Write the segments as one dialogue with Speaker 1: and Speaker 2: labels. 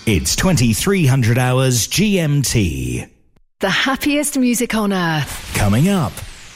Speaker 1: It's 2300 hours GMT.
Speaker 2: The happiest music on earth.
Speaker 1: Coming up.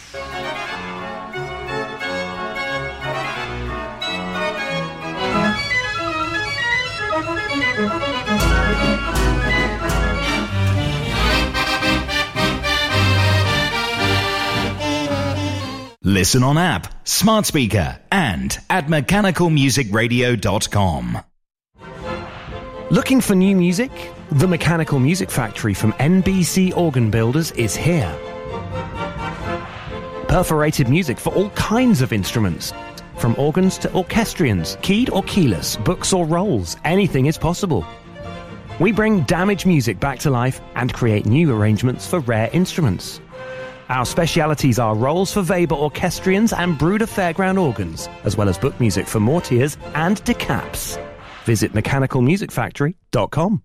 Speaker 1: Listen on app, smart speaker, and at mechanicalmusicradio.com.
Speaker 3: Looking for new music? The Mechanical Music Factory from NBC Organ Builders is here. Perforated music for all kinds of instruments. From organs to orchestrions, keyed or keyless, books or rolls, anything is possible. We bring damaged music back to life and create new arrangements for rare instruments. Our specialities are rolls for Weber orchestrions and Bruder Fairground organs, as well as book music for Mortiers and decaps. Visit mechanicalmusicfactory.com.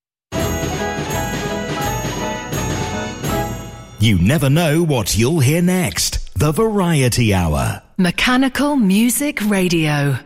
Speaker 1: You never know what you'll hear next. The Variety Hour.
Speaker 2: Mechanical Music Radio.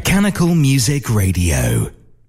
Speaker 1: Mechanical Music Radio.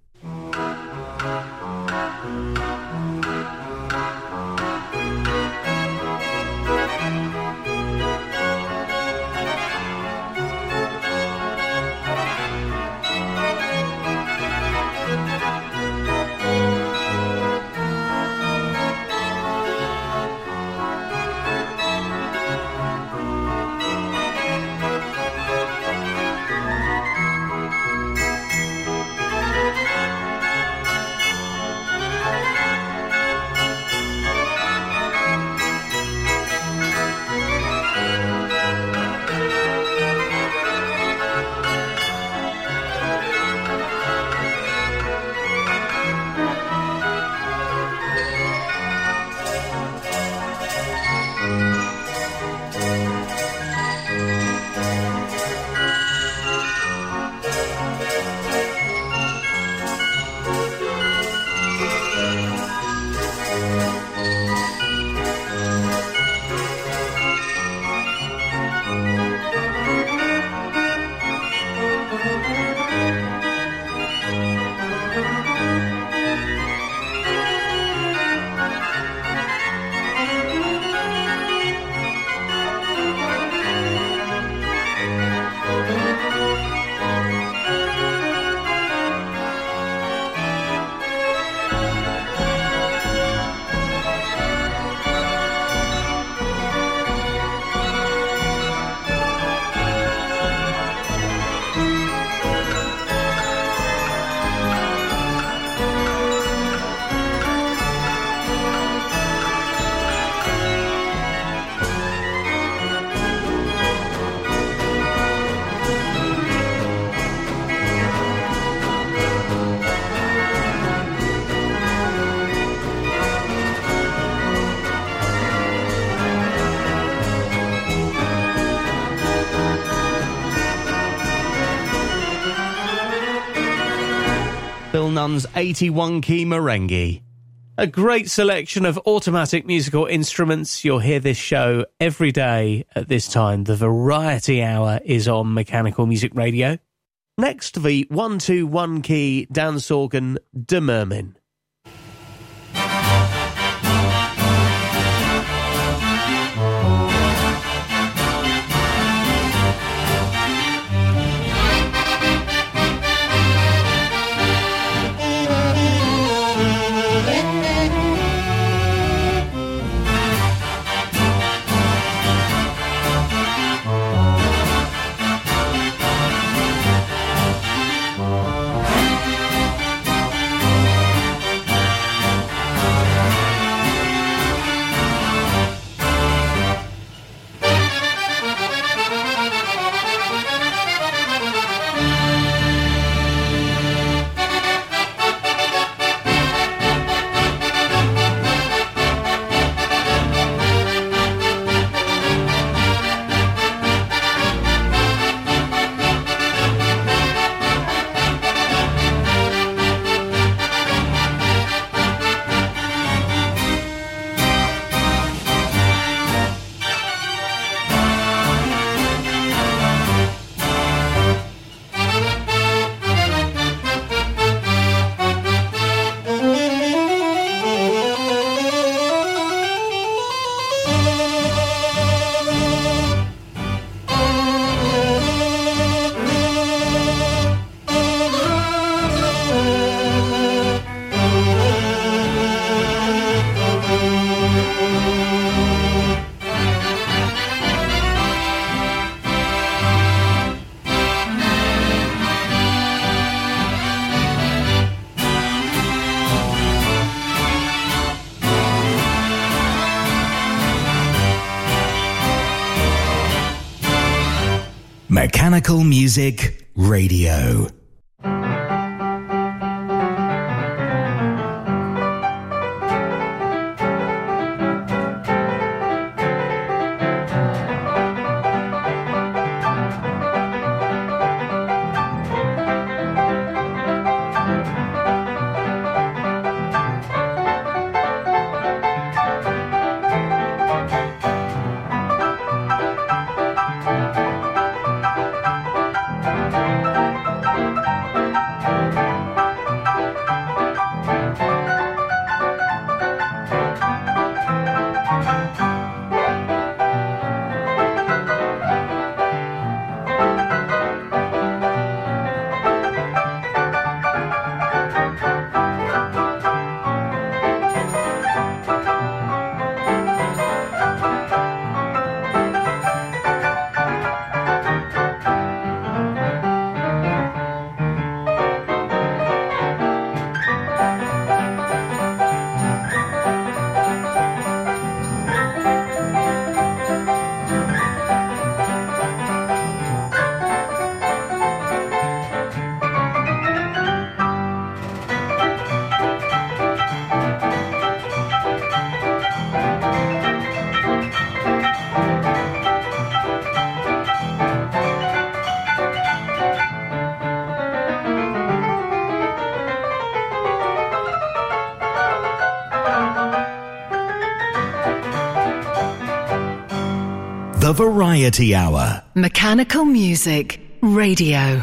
Speaker 4: Phil Nunn's 81-key merengue. A great selection of automatic musical instruments. You'll hear this show every day at this time. The Variety Hour is on Mechanical Music Radio. Next, the 1-2-1-key dance organ De Mermin.
Speaker 1: Mechanical Music Radio. The Variety Hour.
Speaker 2: Mechanical Music Radio.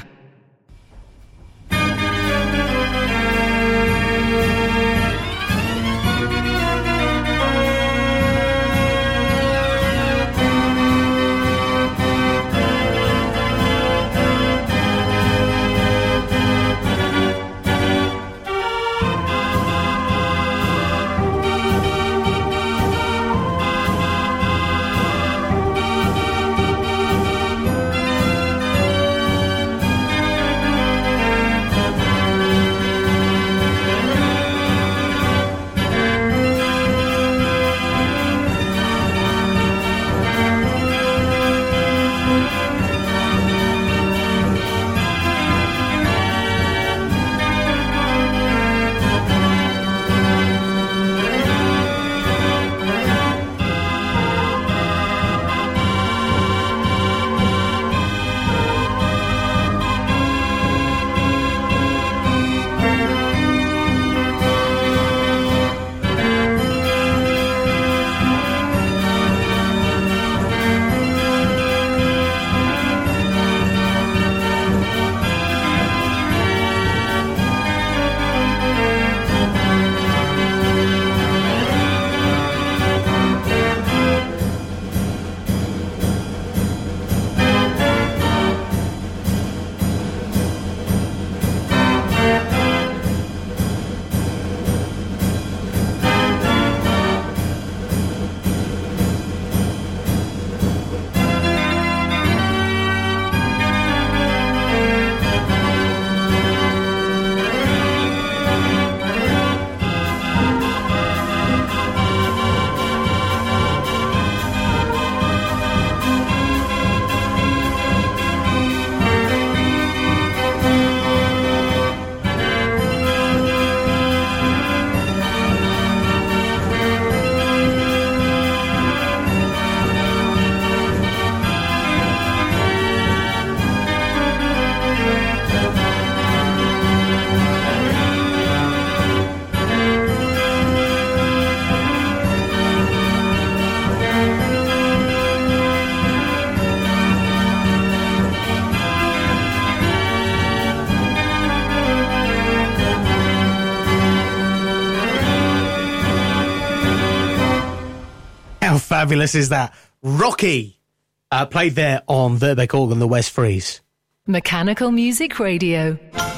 Speaker 4: How fabulous is that? Rocky, played there on Verbeck organ, the West Freeze.
Speaker 2: Mechanical Music Radio.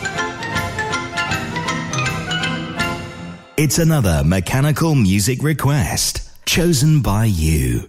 Speaker 1: It's another mechanical music request chosen by you.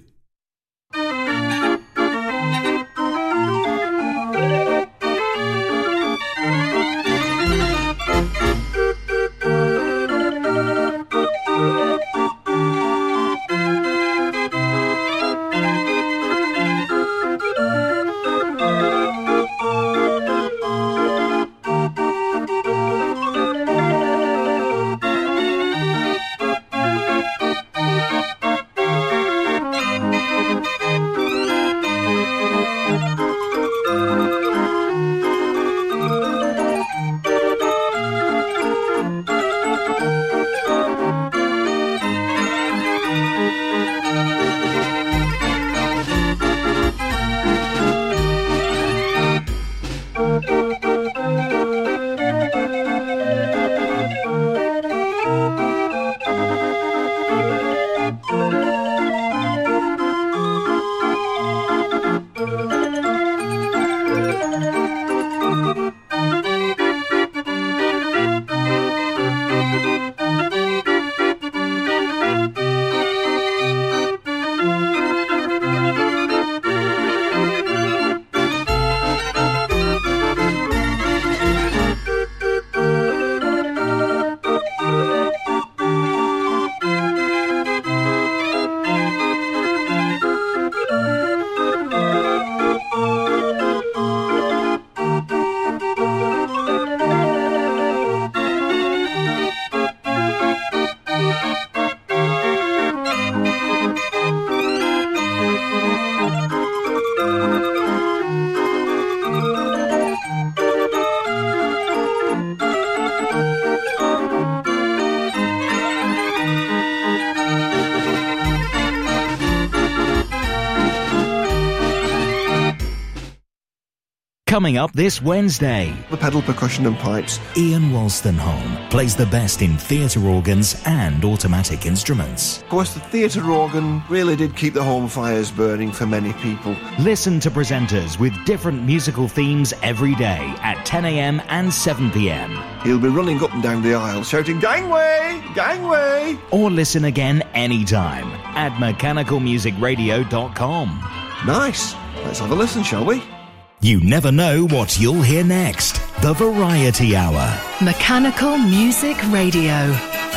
Speaker 1: Coming up this Wednesday,
Speaker 5: The pedal percussion and pipes.
Speaker 1: Ian Wolstenholme plays the best in theatre organs and automatic instruments.
Speaker 5: Of course, the theatre organ really did keep the home fires burning for many people.
Speaker 1: Listen to presenters with different musical themes every day at 10 a.m. and 7 p.m.
Speaker 5: He'll be running up and down the aisle shouting, "Gangway! Gangway!"
Speaker 1: Or listen again anytime at mechanicalmusicradio.com.
Speaker 5: Nice. Let's have a listen, shall we?
Speaker 1: You never know what you'll hear next. The Variety Hour.
Speaker 2: Mechanical Music Radio.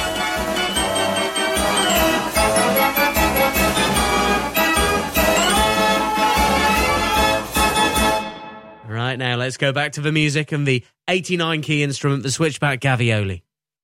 Speaker 4: Right, now let's go back to the music and the 89 key instrument, the switchback Gavioli.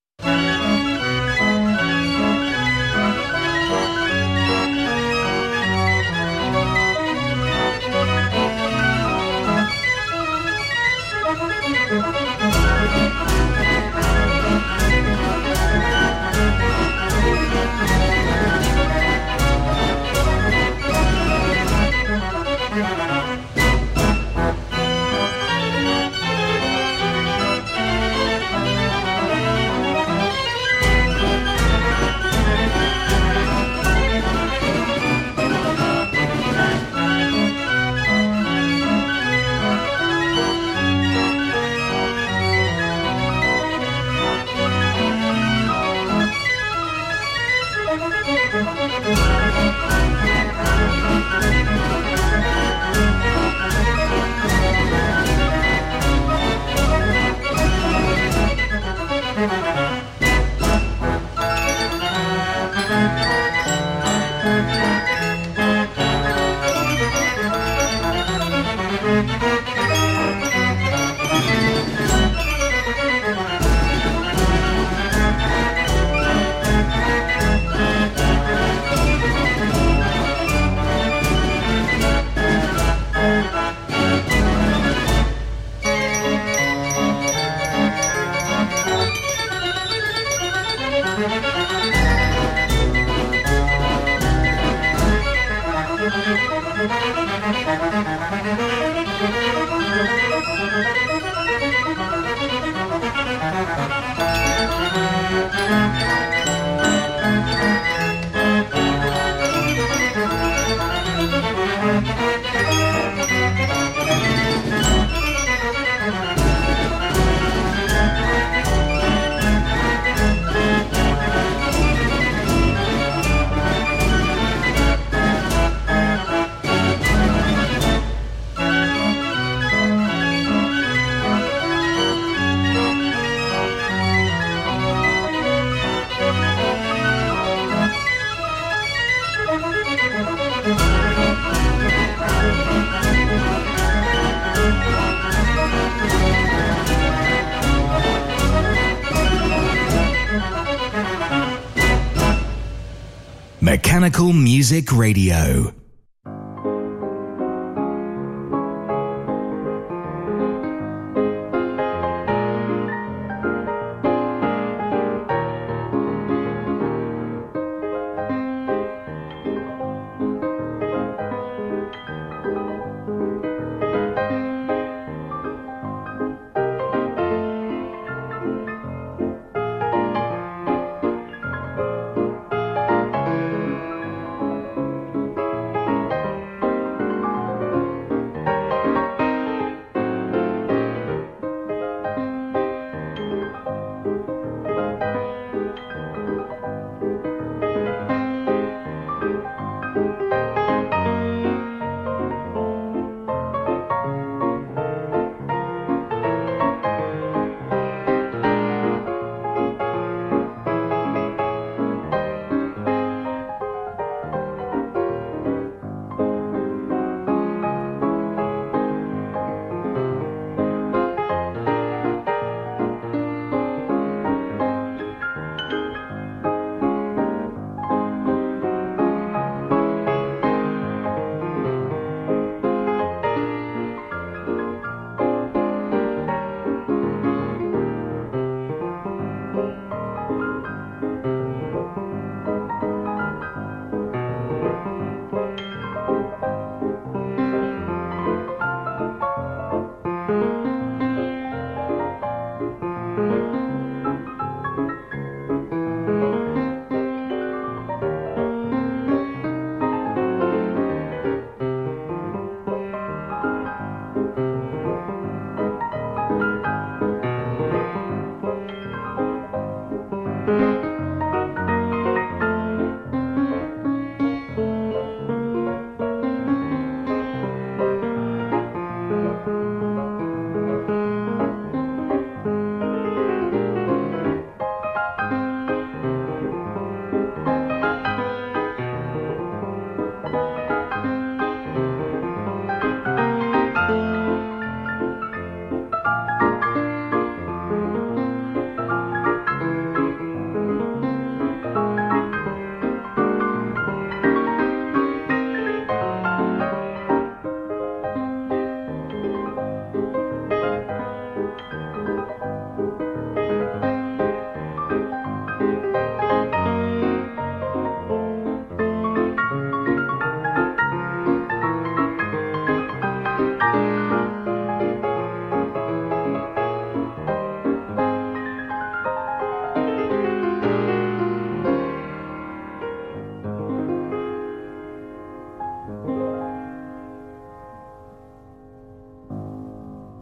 Speaker 1: Mechanical Music Radio.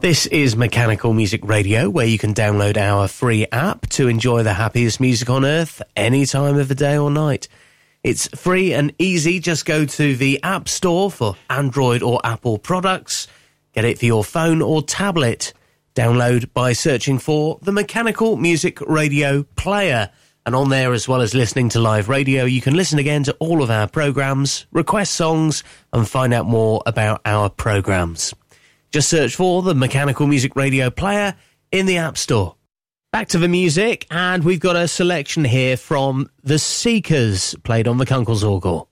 Speaker 4: This is Mechanical Music Radio, where you can download our free app to enjoy the happiest music on earth any time of the day or night. It's free and easy. Just go to the App Store for Android or Apple products. Get it for your phone or tablet. Download by searching for the Mechanical Music Radio player. And on there, as well as listening to live radio, you can listen again to all of our programmes, request songs, and find out more about our programmes. Just search for the Mechanical Music Radio player in the App Store. Back to the music, and we've got a selection here from The Seekers, played on the Kunkelsorgel.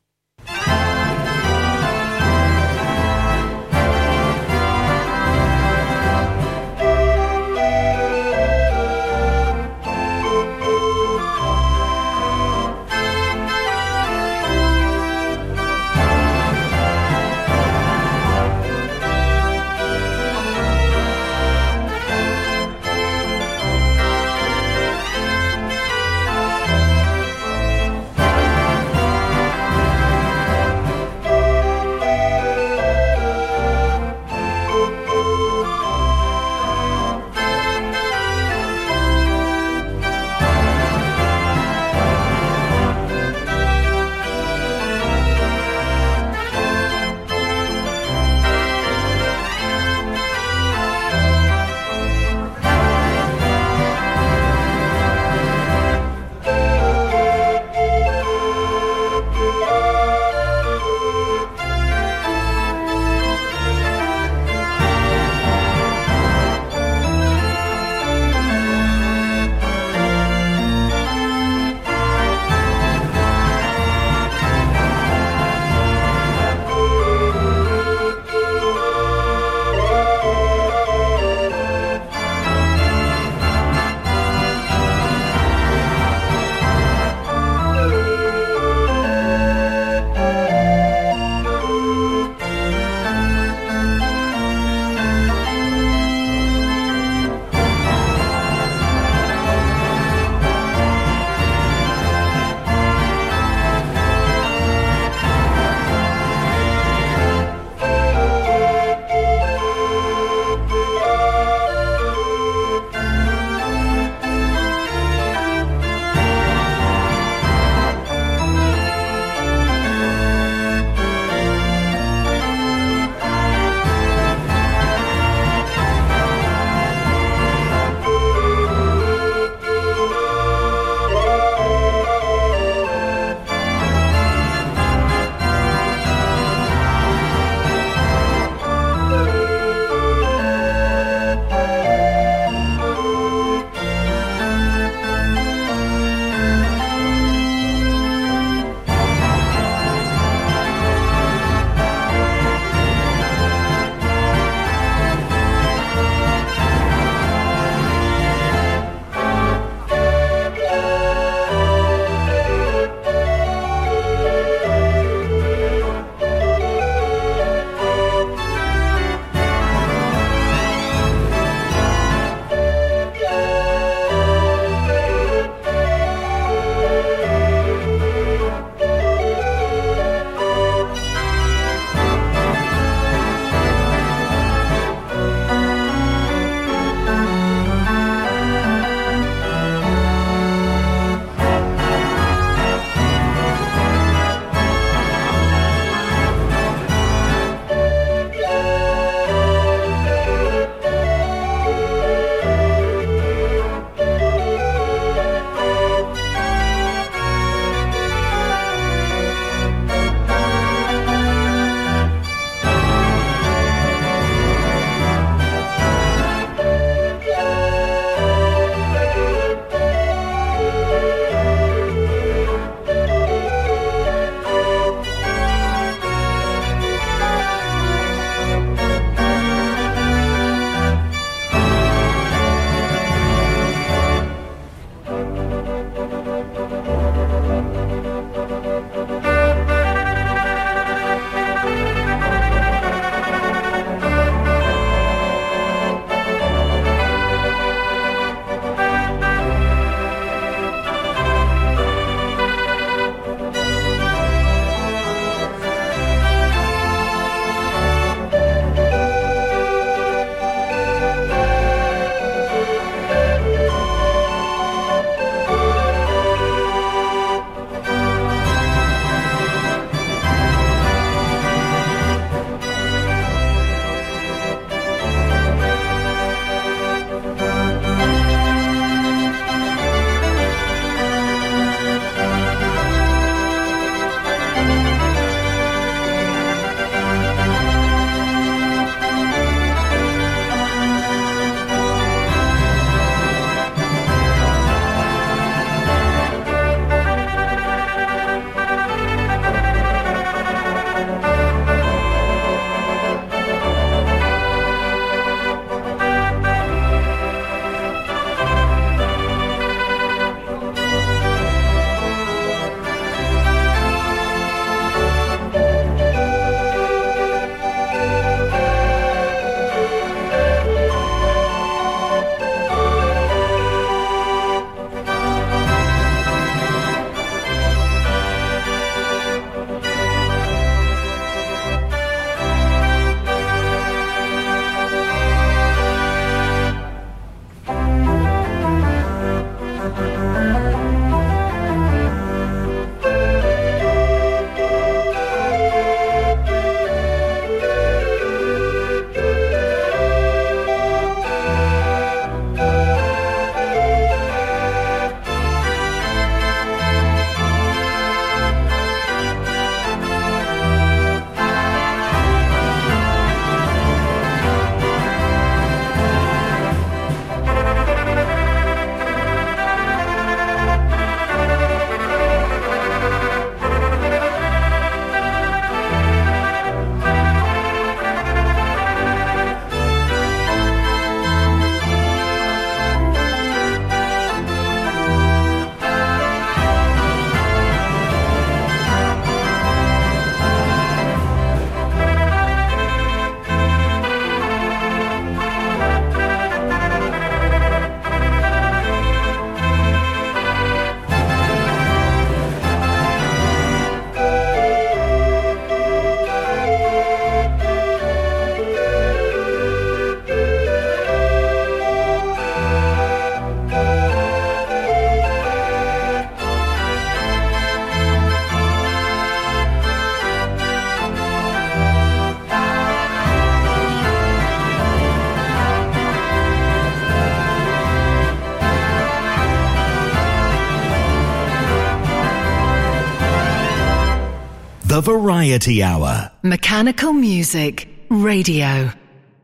Speaker 1: The Variety Hour.
Speaker 2: Mechanical Music Radio.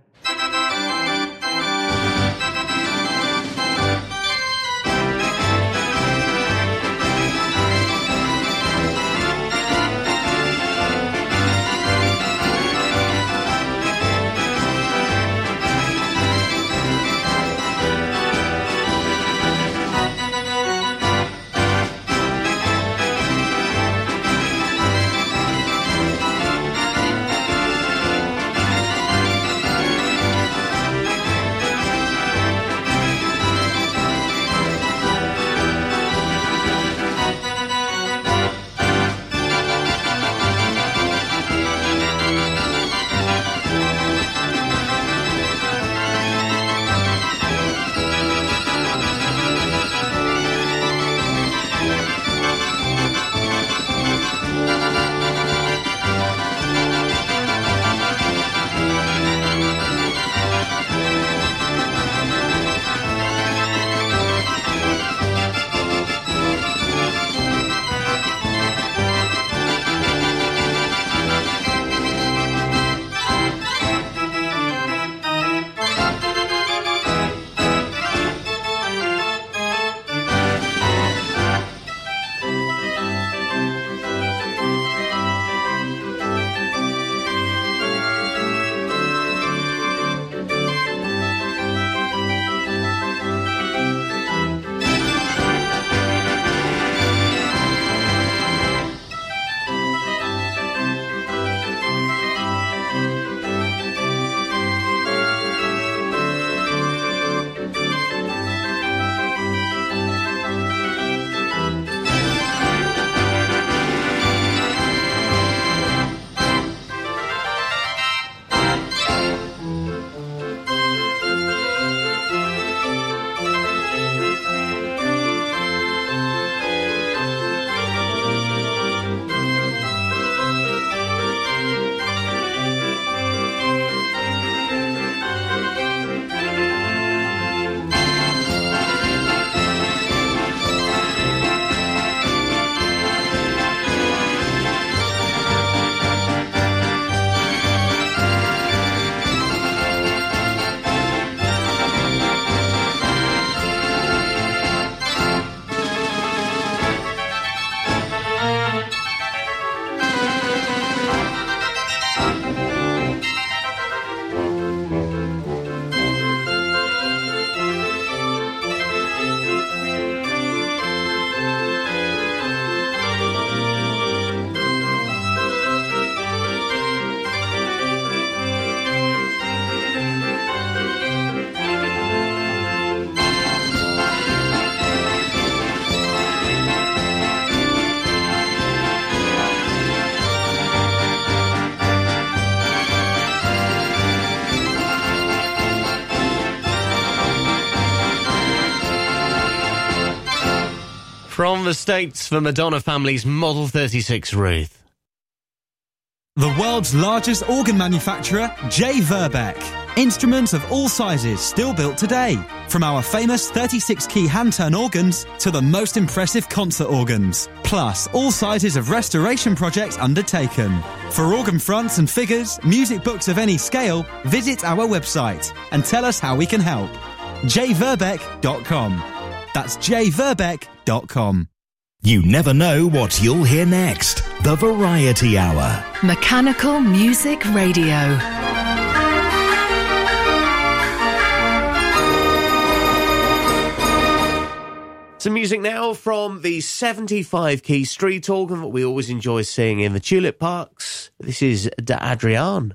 Speaker 4: From the States for Madonna Family's Model 36 Ruth.
Speaker 6: The world's largest organ manufacturer, J. Verbeek. Instruments of all sizes still built today. From our famous 36-key hand-turn organs to the most impressive concert organs. Plus, all sizes of restoration projects undertaken. For organ fronts and figures, music books of any scale, visit our website and tell us how we can help. jverbeek.com. That's jverbeek.com.
Speaker 1: You never know what you'll hear next. The Variety Hour.
Speaker 2: Mechanical Music Radio.
Speaker 4: Some music now from the 75-key street organ that we always enjoy seeing in the Tulip Parks. This is D'Adrian.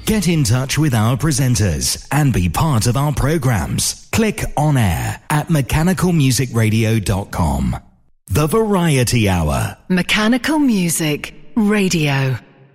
Speaker 1: Get in touch with our presenters and be part of our programs. Click on air at mechanicalmusicradio.com. The Variety Hour.
Speaker 2: Mechanical Music Radio.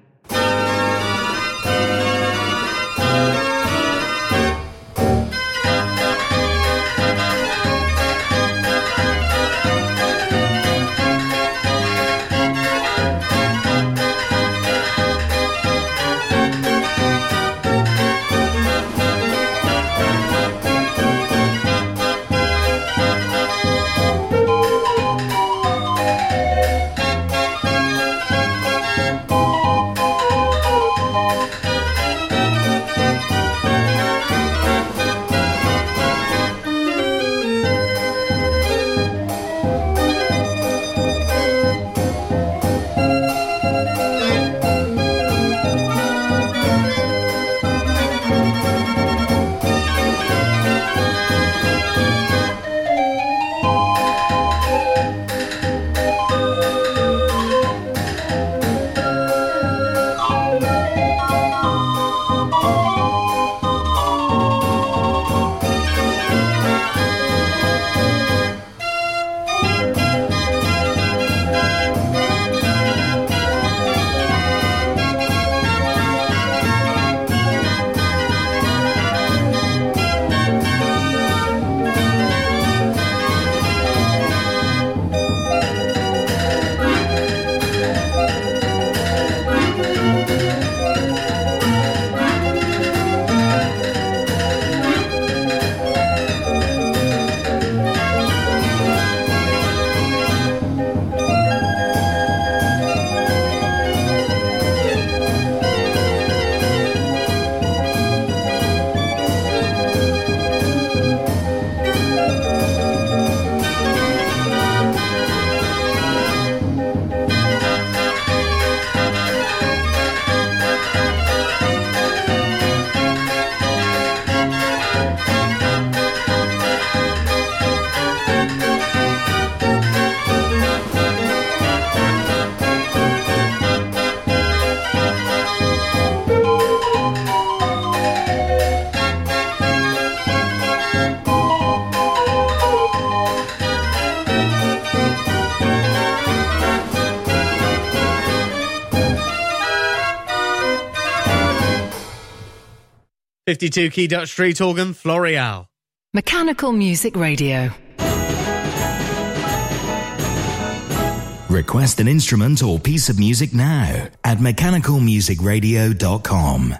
Speaker 4: .52 key Dutch Street organ, Floreal.
Speaker 2: Mechanical Music Radio.
Speaker 1: Request an instrument or piece of music now at mechanicalmusicradio.com.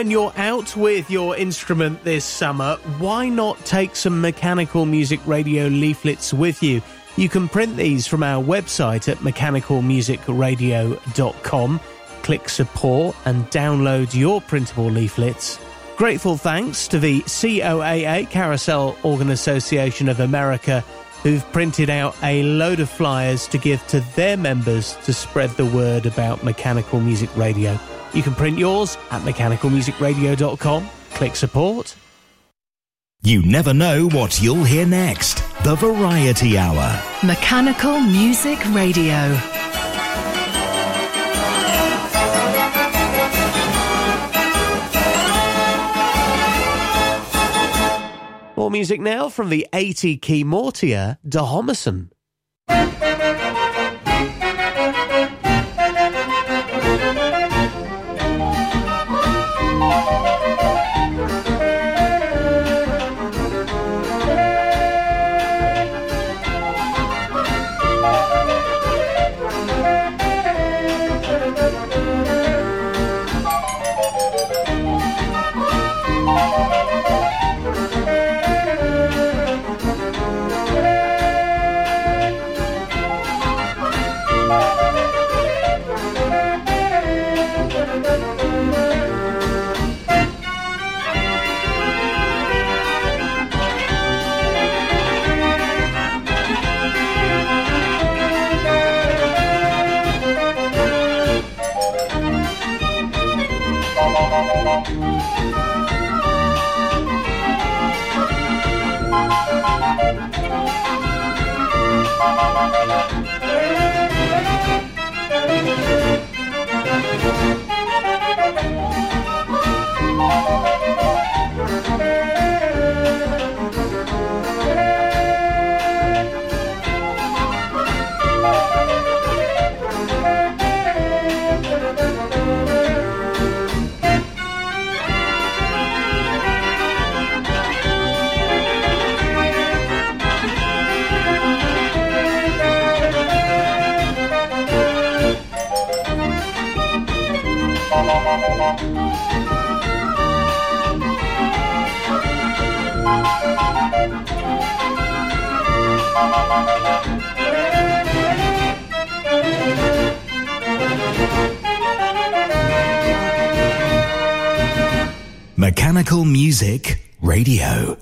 Speaker 4: when you're out with your instrument this summer, why not take some Mechanical Music Radio leaflets with you? You can print these from our website at mechanicalmusicradio.com. Click support and download your printable leaflets. Grateful thanks to the COAA, Carousel Organ Association of America, who've printed out a load of flyers to give to their members to spread the word about Mechanical Music Radio. You can print yours at mechanicalmusicradio.com. Click support.
Speaker 1: You never know what you'll hear next. The Variety Hour.
Speaker 2: Mechanical Music Radio.
Speaker 4: More music now from the 80-key Mortier de Homerson.
Speaker 1: Mechanical Music Radio.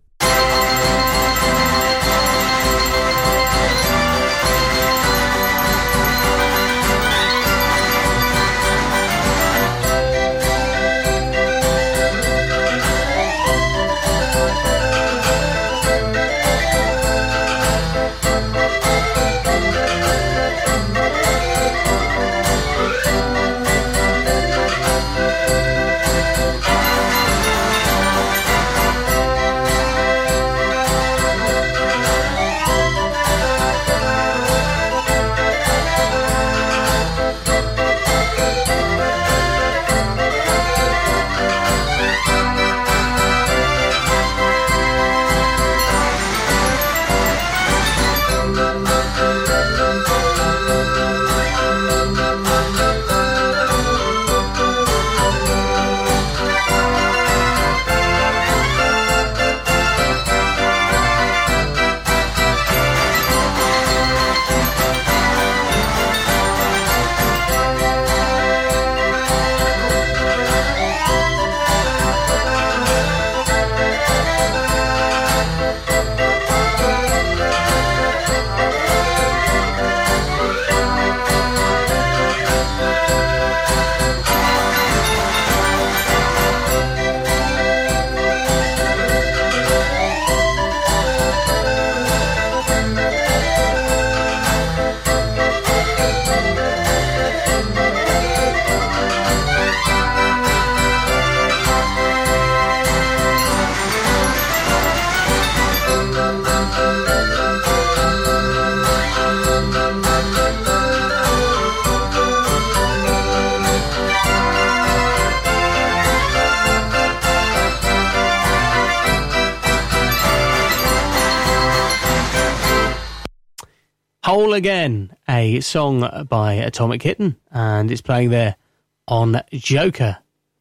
Speaker 4: Whole Again, a song by Atomic Kitten, and it's playing there on Joker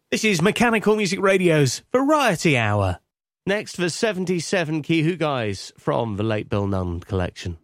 Speaker 4: This is Mechanical Music Radio's Variety Hour. Next for 77 Key Who Guys from the late Bill Nunn collection.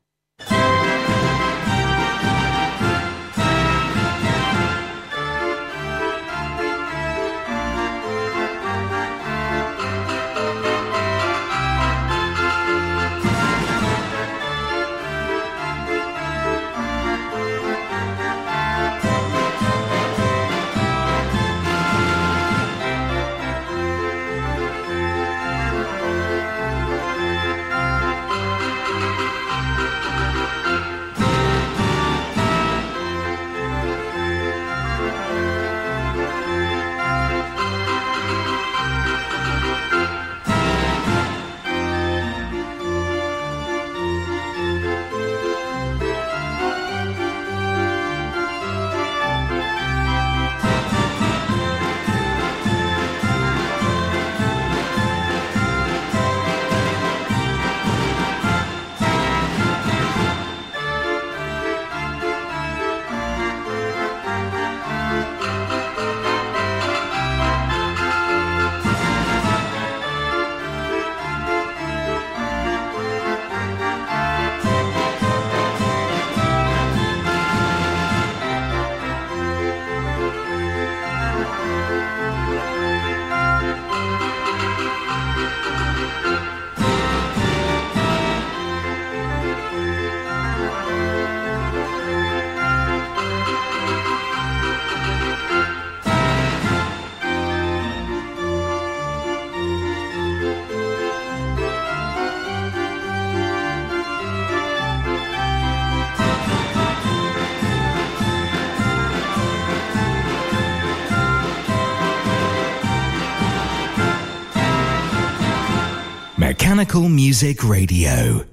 Speaker 1: Mechanical Music Radio.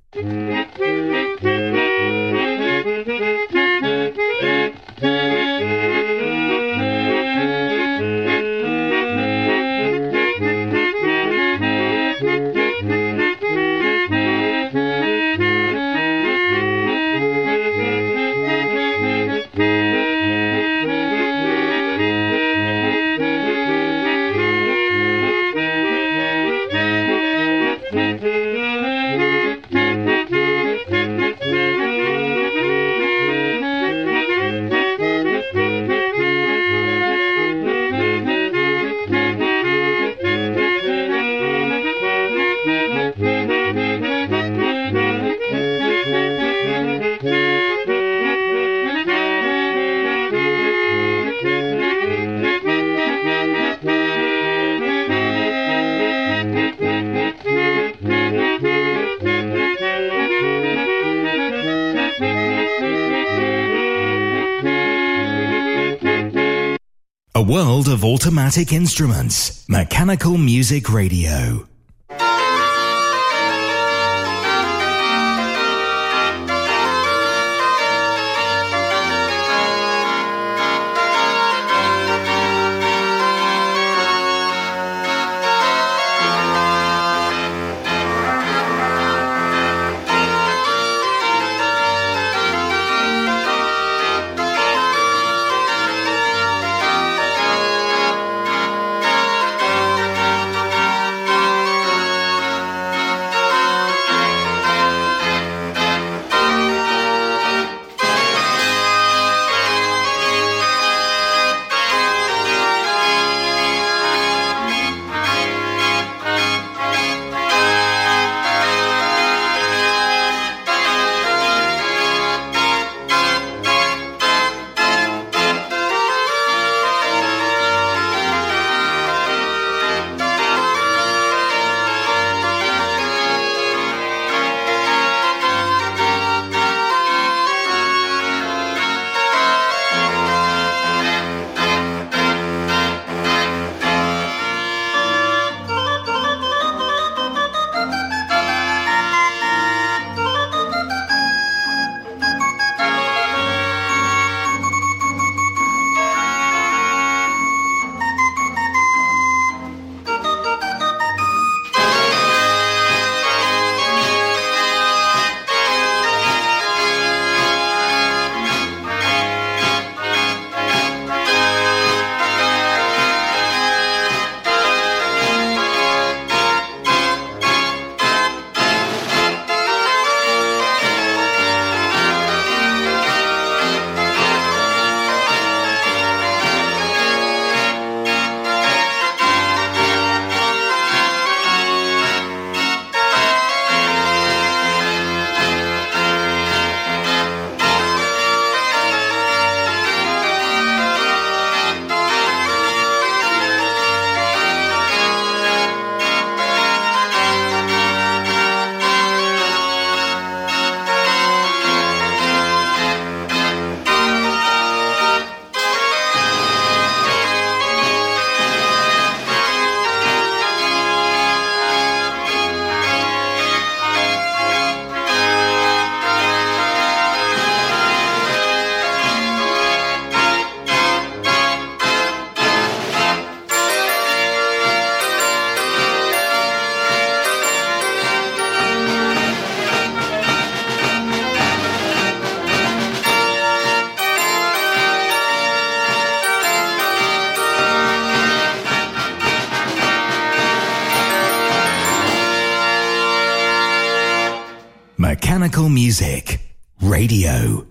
Speaker 1: A world of automatic instruments. Mechanical Music Radio. Mechanical Music Radio.